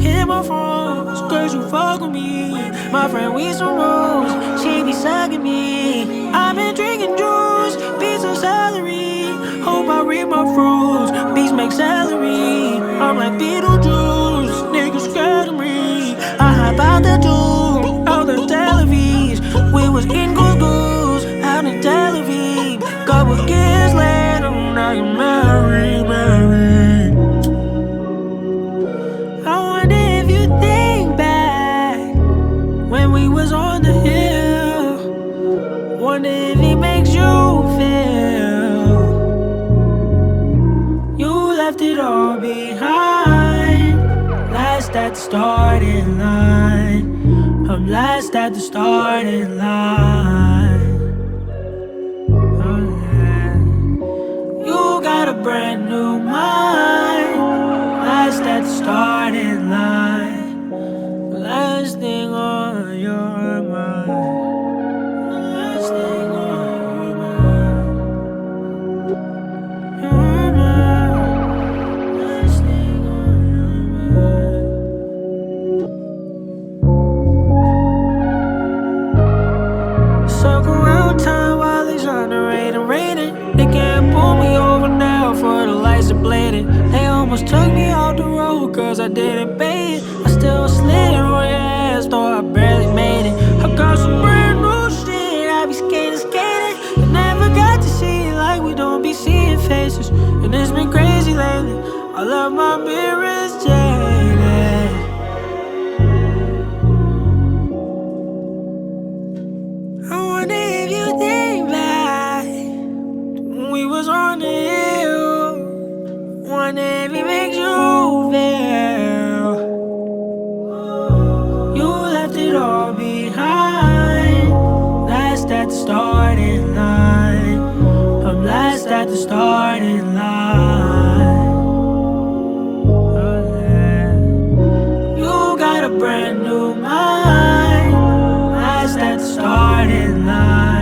hit my phone, cause you fuck with me. My friend, we some rules, she be sucking me. I've been drinking juice, beats on celery. Hope I read my fruits, beats make celery. I'm like Beetlejuice, niggas scared of me. I hop out the tube, out the Tel Aviv. We was in goose out in Tel Aviv. Couple years later, now you're married, married. I wonder if you think back when we was on the hill. Wonder if it makes you feel you left it all behind. Last at the starting line. I'm last at the starting line. Oh, yeah. You got a brand new mind. Last at the starting line. Last thing on your mind. Last thing on your mind. Your mind. Last thing on your mind. Circle around time while they exonerating and raining. They can't pull me over now for the lights are bladed. They almost took me off the road cause I didn't pay it. I still slid on your ass though I barely made it. I got some brand new shit, I be skating. I never got to see it like we don't be seeing faces. And it's been crazy lately, I love my mirrors jaded. I wonder if you think back when we was on the hill. Wonder if it makes you feel you left it all behind. Last at the starting line. I'm last at the starting line. Oh, yeah. You got a brand new mind. Last at the starting line.